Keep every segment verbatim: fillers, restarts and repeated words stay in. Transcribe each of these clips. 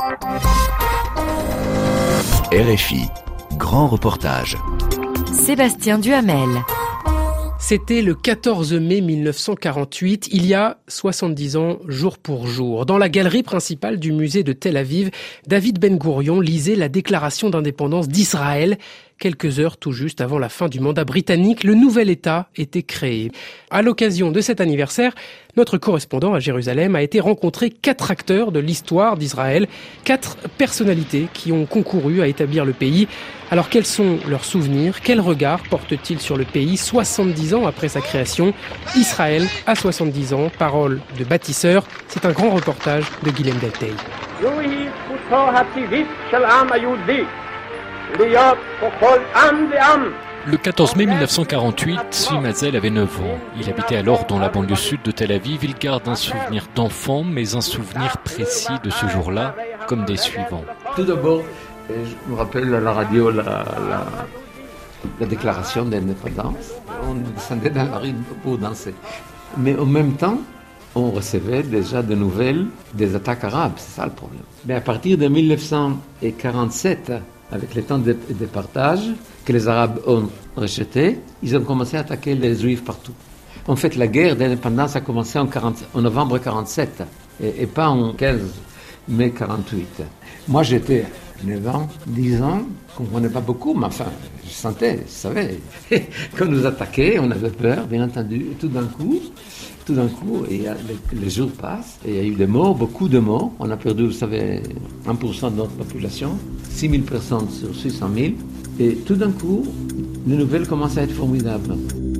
R F I, grand reportage. Sébastien Duhamel. C'était le quatorze mai mille neuf cent quarante-huit, il y a soixante-dix ans, jour pour jour. Dans la galerie principale du musée de Tel Aviv, David Ben Gourion lisait la déclaration d'indépendance d'Israël. Quelques heures tout juste avant la fin du mandat britannique, le nouvel État était créé. À l'occasion de cet anniversaire, notre correspondant à Jérusalem a été rencontrer quatre acteurs de l'histoire d'Israël, quatre personnalités qui ont concouru à établir le pays. Alors quels sont leurs souvenirs? Quel regard portent-ils sur le pays soixante-dix ans après sa création? Israël à soixante-dix ans, parole de bâtisseur. C'est un grand reportage de Guilhem Deltey. Le quatorze mai mille neuf cent quarante-huit, Zvi Mazel avait neuf ans. Il habitait alors dans la banlieue sud de Tel Aviv. Il garde un souvenir d'enfant, mais un souvenir précis de ce jour-là, comme des suivants. Tout d'abord, je me rappelle à la radio la, la, la déclaration d'indépendance. On descendait dans la rue pour danser. Mais en même temps, on recevait déjà des nouvelles des attaques arabes. C'est ça le problème. Mais à partir de mille neuf cent quarante-sept, avec le temps de, de partage que les Arabes ont rejeté, ils ont commencé à attaquer les Juifs partout. En fait, la guerre d'indépendance a commencé en, quarante, en novembre quarante-sept, et, et pas en quinze mai quarante-huit. Moi, j'étais neuf ans, dix ans, je ne comprenais pas beaucoup, mais enfin, je sentais, je savais. Quand on nous attaquait, on avait peur, bien entendu, et tout d'un coup, tout d'un coup, et les, les jours passent, et il y a eu des morts, beaucoup de morts. On a perdu, vous savez, un pour cent de notre population, six mille personnes sur six cent mille. Et tout d'un coup, les nouvelles commencent à être formidables.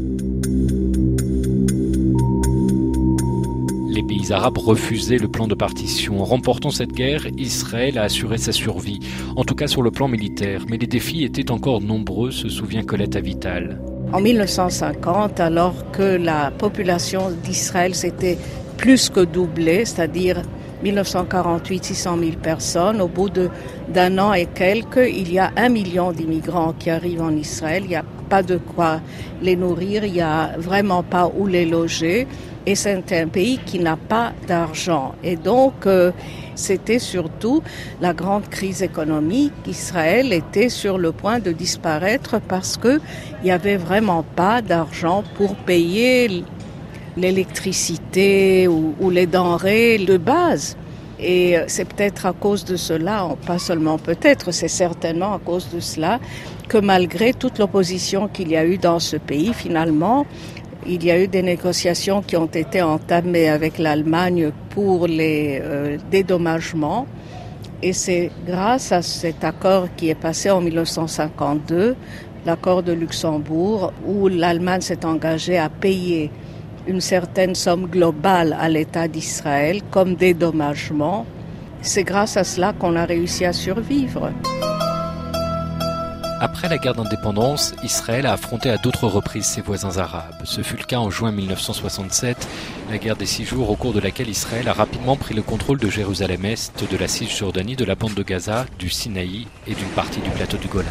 Les pays arabes refusaient le plan de partition. En remportant cette guerre, Israël a assuré sa survie, en tout cas sur le plan militaire. Mais les défis étaient encore nombreux, se souvient Colette Avital. En mille neuf cent cinquante, alors que la population d'Israël s'était plus que doublée, c'est-à-dire mille neuf cent quarante-huit, six cent mille personnes, au bout de, d'un an et quelques, il y a un million d'immigrants qui arrivent en Israël. Il n'y a pas de quoi les nourrir, il n'y a vraiment pas où les loger. Et c'est un pays qui n'a pas d'argent. Et donc, euh, c'était surtout la grande crise économique. Israël était sur le point de disparaître parce qu'il n'y avait vraiment pas d'argent pour payer l'électricité ou, ou les denrées de base. Et c'est peut-être à cause de cela, pas seulement peut-être, c'est certainement à cause de cela, que malgré toute l'opposition qu'il y a eu dans ce pays, finalement, il y a eu des négociations qui ont été entamées avec l'Allemagne pour les euh, dédommagements. Et c'est grâce à cet accord qui est passé en mille neuf cent cinquante-deux, l'accord de Luxembourg, où l'Allemagne s'est engagée à payer une certaine somme globale à l'État d'Israël comme dédommagement. C'est grâce à cela qu'on a réussi à survivre. Après la guerre d'indépendance, Israël a affronté à d'autres reprises ses voisins arabes. Ce fut le cas en juin mille neuf cent soixante-sept, la guerre des six jours au cours de laquelle Israël a rapidement pris le contrôle de Jérusalem-Est, de la Cisjordanie, de la bande de Gaza, du Sinaï et d'une partie du plateau du Golan.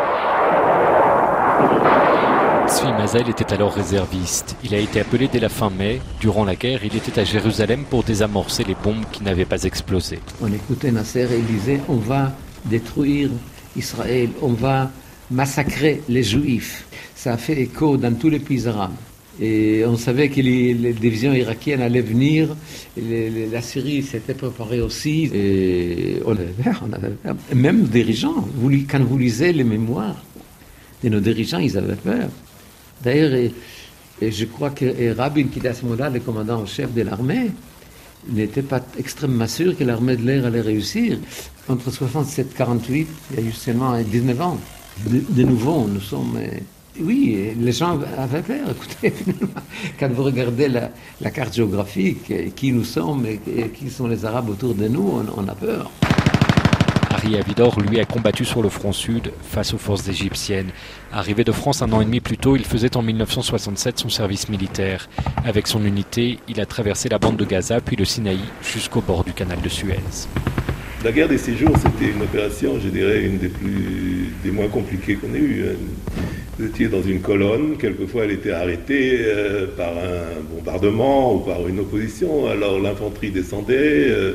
Zvi Mazel était alors réserviste. Il a été appelé dès la fin mai. Durant la guerre, il était à Jérusalem pour désamorcer les bombes qui n'avaient pas explosé. On écoutait Nasser et il disait « on va détruire Israël, on va massacrer les Juifs ». Ça a fait écho dans tous les pays arabes. Et on savait que les, les divisions irakiennes allaient venir, les, les, la Syrie s'était préparée aussi. Et on avait peur, on avait peur. Même nos dirigeants, vous, quand vous lisez les mémoires de nos dirigeants, ils avaient peur. D'ailleurs, et, et je crois que Rabin, qui était à ce moment-là le commandant en chef de l'armée, n'était pas extrêmement sûr que l'armée de l'air allait réussir. Entre soixante-sept et quarante-huit, il y a eu seulement dix-neuf ans. De, de nouveau, nous sommes... Oui, les gens avaient peur, écoutez, quand vous regardez la, la carte géographique, qui nous sommes et, et qui sont les Arabes autour de nous, on, on a peur. Ari Avidor, lui, a combattu sur le front sud face aux forces égyptiennes. Arrivé de France un an et demi plus tôt, il faisait en mille neuf cent soixante-sept son service militaire. Avec son unité, il a traversé la bande de Gaza, puis le Sinaï, jusqu'au bord du canal de Suez. La guerre des six jours, c'était une opération, je dirais, une des plus, des moins compliquées qu'on ait eues. Vous étiez dans une colonne, quelquefois elle était arrêtée euh, par un bombardement ou par une opposition, alors l'infanterie descendait, euh,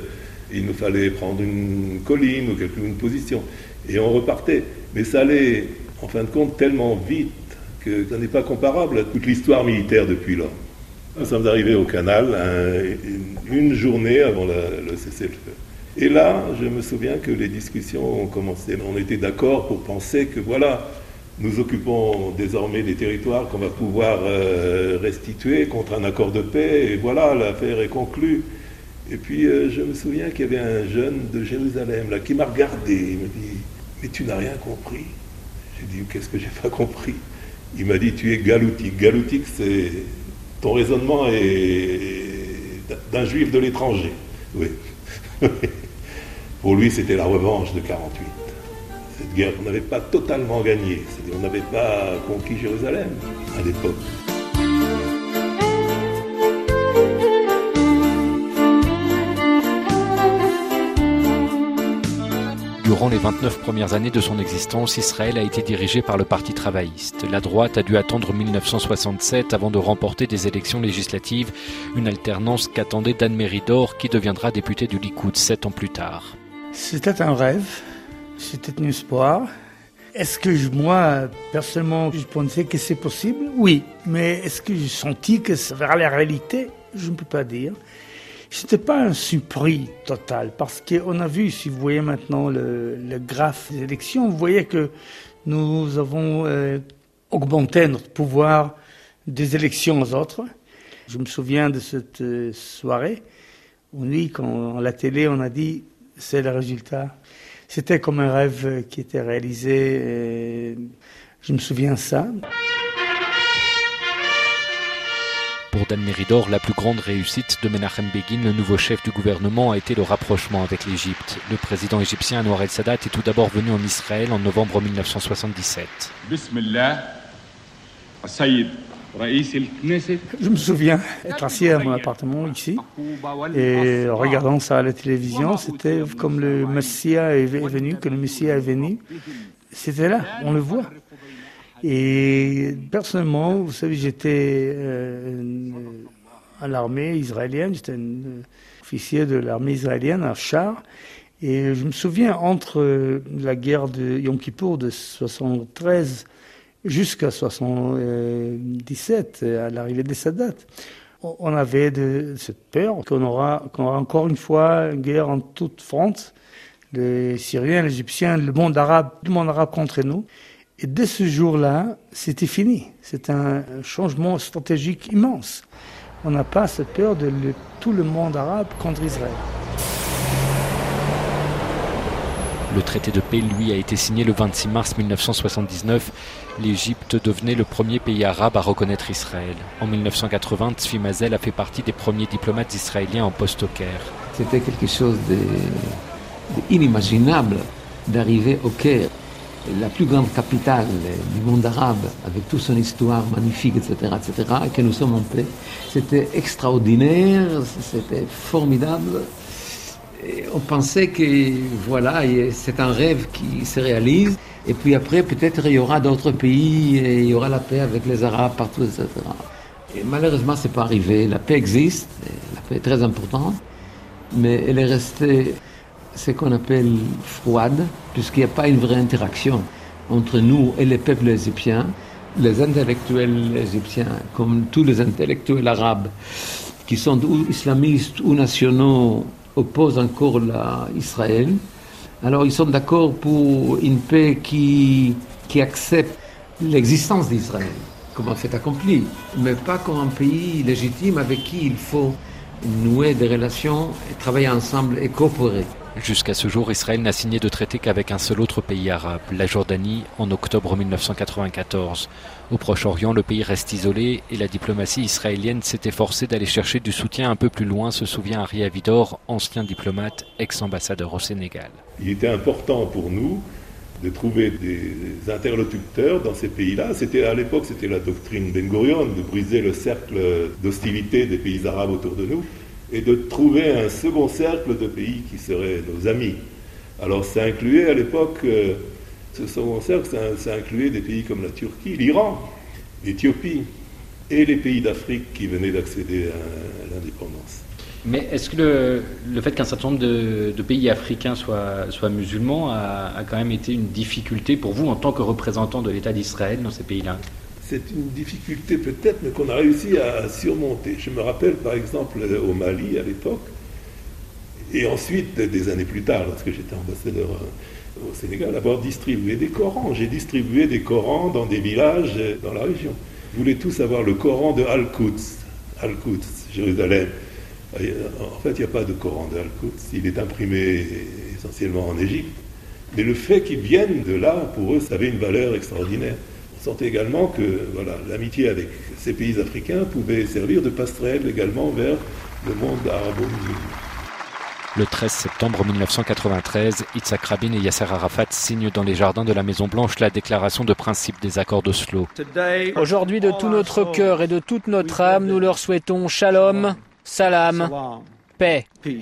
Il nous fallait prendre une colline ou quelque, une position. Et on repartait. Mais ça allait, en fin de compte, tellement vite que ça n'est pas comparable à toute l'histoire militaire depuis lors. Nous sommes arrivés au canal un, une journée avant la, le cessez-le-feu. Et là, je me souviens que les discussions ont commencé. On était d'accord pour penser que voilà, nous occupons désormais des territoires qu'on va pouvoir euh, restituer contre un accord de paix, et voilà, l'affaire est conclue. Et puis euh, je me souviens qu'il y avait un jeune de Jérusalem là, qui m'a regardé, il me dit « Mais tu n'as rien compris ?» J'ai dit « Qu'est-ce que j'ai pas compris ?» Il m'a dit « Tu es galoutique. Galoutique, c'est... Ton raisonnement est d'un juif de l'étranger. » Oui. Pour lui, c'était la revanche de quarante-huit. Cette guerre qu'on n'avait pas totalement gagnée. C'est-à-dire on n'avait pas conquis Jérusalem à l'époque. Durant les vingt-neuf premières années de son existence, Israël a été dirigé par le Parti travailliste. La droite a dû attendre mille neuf cent soixante-sept avant de remporter des élections législatives, une alternance qu'attendait Dan Meridor, qui deviendra député du Likoud sept ans plus tard. C'était un rêve, c'était un espoir. Est-ce que je, moi, personnellement, je pensais que c'est possible? Oui, mais est-ce que j'ai senti que ça vers la réalité? Je ne peux pas dire. C'était pas un surpris total, parce qu'on a vu, si vous voyez maintenant le, le graphe des élections, vous voyez que nous avons euh, augmenté notre pouvoir des élections aux autres. Je me souviens de cette euh, soirée, où nous, quand à la télé, on a dit « c'est le résultat ». C'était comme un rêve qui était réalisé, et je me souviens de ça. Pour Dan Meridor, la plus grande réussite de Menachem Begin, le nouveau chef du gouvernement, a été le rapprochement avec l'Égypte. Le président égyptien Anwar el-Sadat est tout d'abord venu en Israël en novembre mille neuf cent soixante-dix-sept. Je me souviens être assis à mon appartement ici et en regardant ça à la télévision, c'était comme le Messie est venu, que le Messie est venu. C'était là, on le voit. Et personnellement, vous savez, j'étais euh, à l'armée israélienne, j'étais un euh, officier de l'armée israélienne à Char, et je me souviens entre euh, la guerre de Yom Kippour de soixante-treize jusqu'à soixante-dix-sept, à l'arrivée des Sadat, on avait de, cette peur qu'on aura, qu'on aura encore une fois une guerre en toute France, les Syriens, les Égyptiens, le monde arabe, tout le monde arabe contre nous. Et dès ce jour-là, c'était fini. C'est un changement stratégique immense. On n'a pas cette peur de le, tout le monde arabe contre Israël. Le traité de paix, lui, a été signé le vingt-six mars mille neuf cent soixante-dix-neuf. L'Égypte devenait le premier pays arabe à reconnaître Israël. En mille neuf cent quatre-vingts, Tzvi Mazel a fait partie des premiers diplomates israéliens en poste au Caire. C'était quelque chose d'inimaginable d'arriver au Caire, la plus grande capitale du monde arabe, avec toute son histoire magnifique, et cetera, et cetera, et que nous sommes en paix. C'était extraordinaire, c'était formidable. Et on pensait que, voilà, c'est un rêve qui se réalise, et puis après, peut-être, il y aura d'autres pays, et il y aura la paix avec les Arabes partout, et cetera. Et malheureusement, ce n'est pas arrivé. La paix existe, la paix est très importante, mais elle est restée ce qu'on appelle froide, puisqu'il n'y a pas une vraie interaction entre nous et les peuples égyptiens. Les intellectuels égyptiens, comme tous les intellectuels arabes, qui sont ou islamistes ou nationaux, opposent encore la Israël. Alors ils sont d'accord pour une paix qui, qui accepte l'existence d'Israël comme un fait accompli, mais pas comme un pays légitime avec qui il faut nouer des relations, et travailler ensemble et coopérer. Jusqu'à ce jour, Israël n'a signé de traité qu'avec un seul autre pays arabe, la Jordanie, en octobre mille neuf cent quatre-vingt-quatorze. Au Proche-Orient, le pays reste isolé et la diplomatie israélienne s'est efforcée d'aller chercher du soutien un peu plus loin, se souvient Ari Avidor, ancien diplomate, ex-ambassadeur au Sénégal. Il était important pour nous de trouver des interlocuteurs dans ces pays-là. C'était, à l'époque, c'était la doctrine Ben Gurion, de briser le cercle d'hostilité des pays arabes autour de nous, et de trouver un second cercle de pays qui seraient nos amis. Alors ça incluait à l'époque, euh, ce second cercle, ça, ça incluait des pays comme la Turquie, l'Iran, l'Éthiopie et les pays d'Afrique qui venaient d'accéder à, à l'indépendance. Mais est-ce que le, le fait qu'un certain nombre de, de pays africains soient, soient musulmans a, a quand même été une difficulté pour vous en tant que représentant de l'État d'Israël dans ces pays-là ? C'est une difficulté peut-être, mais qu'on a réussi à surmonter. Je me rappelle par exemple au Mali à l'époque, et ensuite des années plus tard, lorsque j'étais ambassadeur au Sénégal, avoir distribué des Corans. J'ai distribué des Corans dans des villages dans la région. Ils voulaient tous avoir le Coran de Al-Quds, Al-Quds, Jérusalem. En fait, il n'y a pas de Coran de Al-Quds, il est imprimé essentiellement en Égypte. Mais le fait qu'ils viennent de là, pour eux, ça avait une valeur extraordinaire. On sentait également que voilà, l'amitié avec ces pays africains pouvait servir de passerelle également vers le monde arabo-musulman. Le treize septembre mille neuf cent quatre-vingt-treize, Yitzhak Rabin et Yasser Arafat signent dans les jardins de la Maison-Blanche la déclaration de principe des accords d'Oslo. Aujourd'hui, de tout notre cœur et de toute notre âme, nous leur souhaitons shalom, salam, paix. mister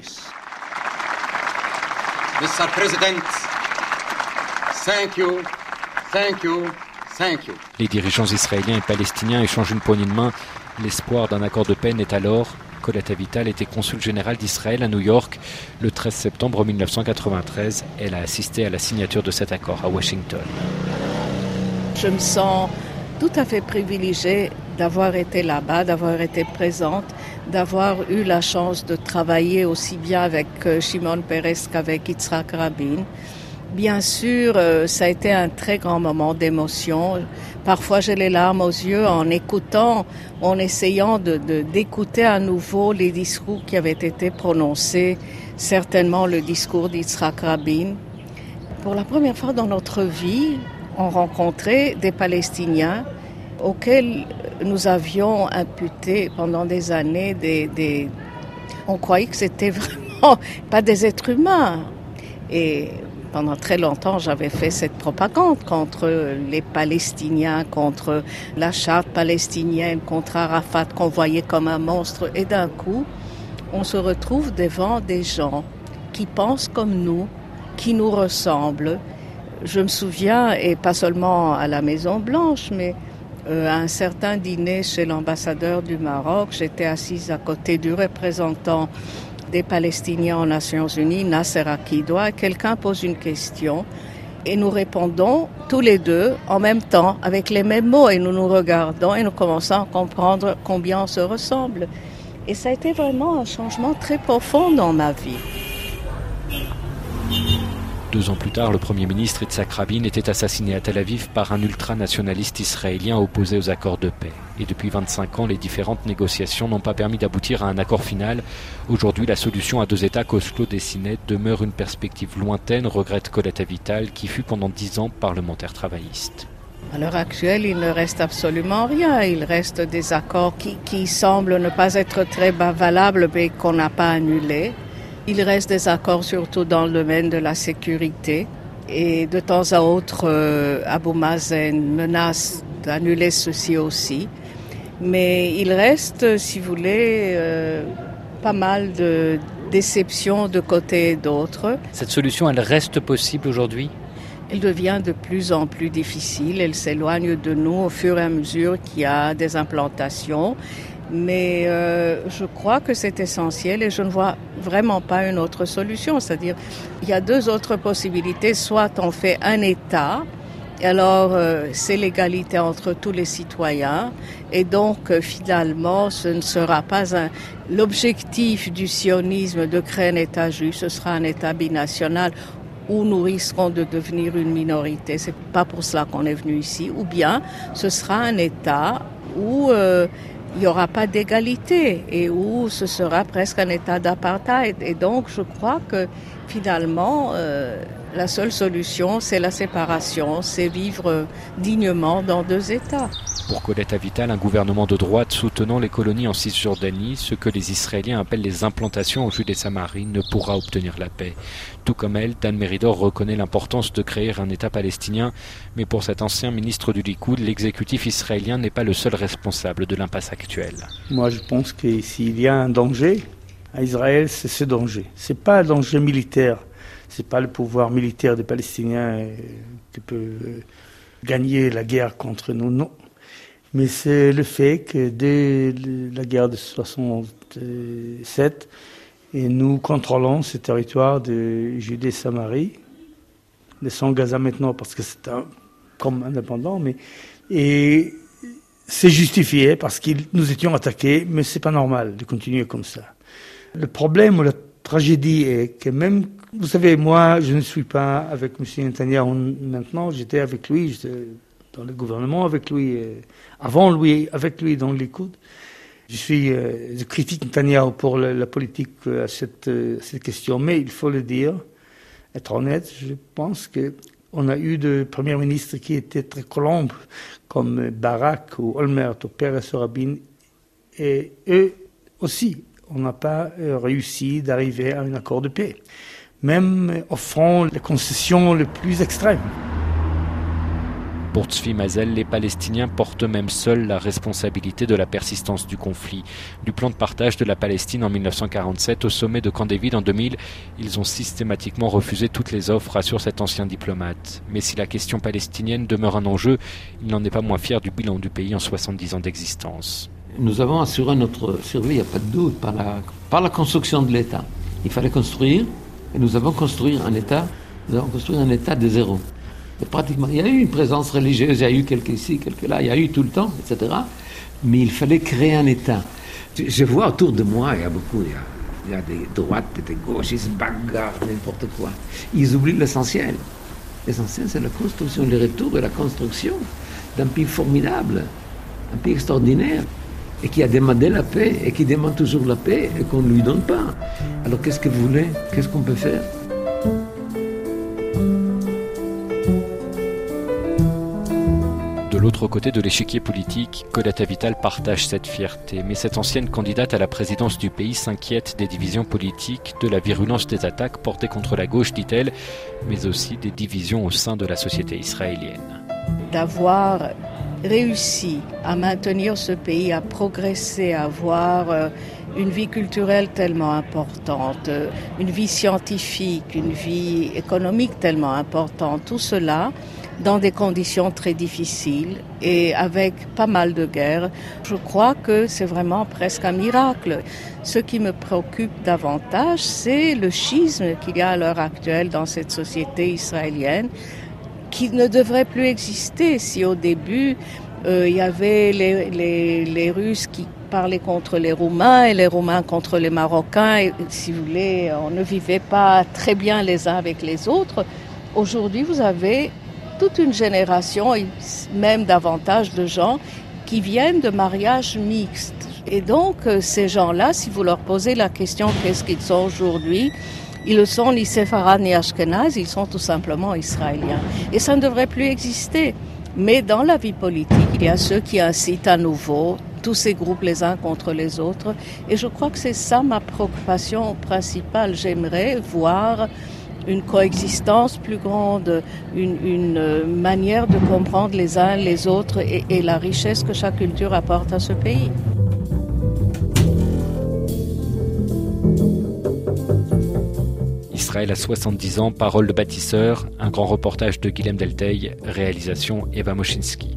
President, thank you, thank you, thank you. Les dirigeants israéliens et palestiniens échangent une poignée de main. L'espoir d'un accord de paix naît alors. Colette Avital était consul général d'Israël à New York. Le treize septembre mille neuf cent quatre-vingt-treize, elle a assisté à la signature de cet accord à Washington. Je me sens tout à fait privilégiée d'avoir été là-bas, d'avoir été présente, d'avoir eu la chance de travailler aussi bien avec Shimon Peres qu'avec Yitzhak Rabin. Bien sûr, ça a été un très grand moment d'émotion. Parfois, j'ai les larmes aux yeux en écoutant, en essayant de, de, d'écouter à nouveau les discours qui avaient été prononcés, certainement le discours d'Yitzhak Rabin. Pour la première fois dans notre vie, on rencontrait des Palestiniens auxquels nous avions imputé pendant des années des, des... On croyait que c'était vraiment pas des êtres humains. Et pendant très longtemps, j'avais fait cette propagande contre les Palestiniens, contre la charte palestinienne, contre Arafat qu'on voyait comme un monstre. Et d'un coup, on se retrouve devant des gens qui pensent comme nous, qui nous ressemblent. Je me souviens, et pas seulement à la Maison-Blanche, mais euh, à un certain dîner chez l'ambassadeur du Maroc, j'étais assise à côté du représentant des Palestiniens aux Nations Unies, Nasser Akidoua. Quelqu'un pose une question et nous répondons tous les deux en même temps avec les mêmes mots et nous nous regardons et nous commençons à comprendre combien on se ressemble. Et ça a été vraiment un changement très profond dans ma vie. Deux ans plus tard, le Premier ministre Yitzhak Rabin était assassiné à Tel Aviv par un ultranationaliste israélien opposé aux accords de paix. Et depuis vingt-cinq ans, les différentes négociations n'ont pas permis d'aboutir à un accord final. Aujourd'hui, la solution à deux États qu'Oslo dessinait demeure une perspective lointaine, regrette Colette Avital, qui fut pendant dix ans parlementaire travailliste. À l'heure actuelle, il ne reste absolument rien. Il reste des accords qui, qui semblent ne pas être très valables, mais qu'on n'a pas annulés. Il reste des accords surtout dans le domaine de la sécurité. Et de temps à autre, euh, Abou Mazen menace d'annuler ceci aussi. Mais il reste, si vous voulez, euh, pas mal de déceptions de côté et d'autre. Cette solution, elle reste possible aujourd'hui ? Elle devient de plus en plus difficile. Elle s'éloigne de nous au fur et à mesure qu'il y a des implantations. Mais euh, je crois que c'est essentiel et je ne vois vraiment pas une autre solution. C'est-à-dire, il y a deux autres possibilités. Soit on fait un État, et alors euh, c'est l'égalité entre tous les citoyens. Et donc, euh, finalement, ce ne sera pas un... L'objectif du sionisme de créer un État juif, ce sera un État binational où nous risquons de devenir une minorité. C'est pas pour cela qu'on est venu ici. Ou bien, ce sera un État où... Euh, il n'y aura pas d'égalité et où ce sera presque un état d'apartheid. Et donc, je crois que finalement, euh, la seule solution, c'est la séparation, c'est vivre dignement dans deux États. Pour Colette Avital, un gouvernement de droite soutenant les colonies en Cisjordanie, ce que les Israéliens appellent les implantations au Judée-Samarie, ne pourra obtenir la paix. Tout comme elle, Dan Meridor reconnaît l'importance de créer un État palestinien, mais pour cet ancien ministre du Likoud, l'exécutif israélien n'est pas le seul responsable de l'impasse actuelle. Moi, je pense que s'il y a un danger à Israël, c'est ce danger. C'est pas un danger militaire. C'est pas le pouvoir militaire des Palestiniens qui peut gagner la guerre contre nous, non. Mais c'est le fait que dès la guerre de soixante-sept, Et nous contrôlons ce territoire de Judée-Samarie, laissons Gaza maintenant parce que c'est un, comme indépendant, mais et c'est justifié parce que nous étions attaqués, mais c'est pas normal de continuer comme ça. Le problème ou la tragédie est que même, vous savez, moi, je ne suis pas avec M. Netanyahu maintenant, j'étais avec lui, j'étais dans le gouvernement avec lui, avant lui, avec lui dans le Likoud. Je suis, euh, je critique Netanyahu pour la, la politique à cette, euh, cette question, mais il faut le dire, être honnête, je pense qu'on a eu de premiers ministres qui étaient très colombes, comme Barak ou Olmert ou Peres ou Rabin, et eux aussi, on n'a pas réussi d'arriver à un accord de paix, même offrant les concessions les plus extrêmes. Pour Tzvi Mazel, les Palestiniens portent même seuls la responsabilité de la persistance du conflit. Du plan de partage de la Palestine en mille neuf cent quarante-sept au sommet de Camp David en deux mille, ils ont systématiquement refusé toutes les offres, assure cet ancien diplomate. Mais si la question palestinienne demeure un enjeu, il n'en est pas moins fier du bilan du pays en soixante-dix ans d'existence. Nous avons assuré notre survie, il n'y a pas de doute, par la, par la construction de l'État. Il fallait construire, et nous avons construit un État, nous avons construit un État de zéro. Et pratiquement, il y a eu une présence religieuse, il y a eu quelques ici, quelques là, il y a eu tout le temps, et cetera. Mais il fallait créer un État. Je vois autour de moi, il y a beaucoup, il y a, il y a des droites et des gauches, ils se bagarrent, n'importe quoi. Ils oublient l'essentiel. L'essentiel, c'est la construction, le retour de la construction d'un pays formidable, un pays extraordinaire, et qui a demandé la paix, et qui demande toujours la paix, et qu'on ne lui donne pas. Alors qu'est-ce que vous voulez? Qu'est-ce qu'on peut faire? De l'autre côté de l'échiquier politique, Colette Avital partage cette fierté. Mais cette ancienne candidate à la présidence du pays s'inquiète des divisions politiques, de la virulence des attaques portées contre la gauche, dit-elle, mais aussi des divisions au sein de la société israélienne. D'avoir réussi à maintenir ce pays, à progresser, à avoir une vie culturelle tellement importante, une vie scientifique, une vie économique tellement importante, tout cela dans des conditions très difficiles et avec pas mal de guerres. Je crois que c'est vraiment presque un miracle. Ce qui me préoccupe davantage, c'est le schisme qu'il y a à l'heure actuelle dans cette société israélienne qui ne devrait plus exister. Si au début, euh, il y avait les, les, les Russes qui parlaient contre les Roumains et les Roumains contre les Marocains, et, si vous voulez, on ne vivait pas très bien les uns avec les autres. Aujourd'hui, vous avez toute une génération, et même davantage de gens, qui viennent de mariages mixtes. Et donc, ces gens-là, si vous leur posez la question qu'est-ce qu'ils sont aujourd'hui, ils ne sont ni séfarades ni ashkénazes, ils sont tout simplement israéliens. Et ça ne devrait plus exister. Mais dans la vie politique, il y a ceux qui incitent à nouveau tous ces groupes les uns contre les autres. Et je crois que c'est ça ma préoccupation principale. J'aimerais voir une coexistence plus grande, une, une manière de comprendre les uns les autres et, et la richesse que chaque culture apporte à ce pays. Israël a soixante-dix ans, parole de bâtisseur, un grand reportage de Guilhem Delteil, réalisation Eva Moschinsky.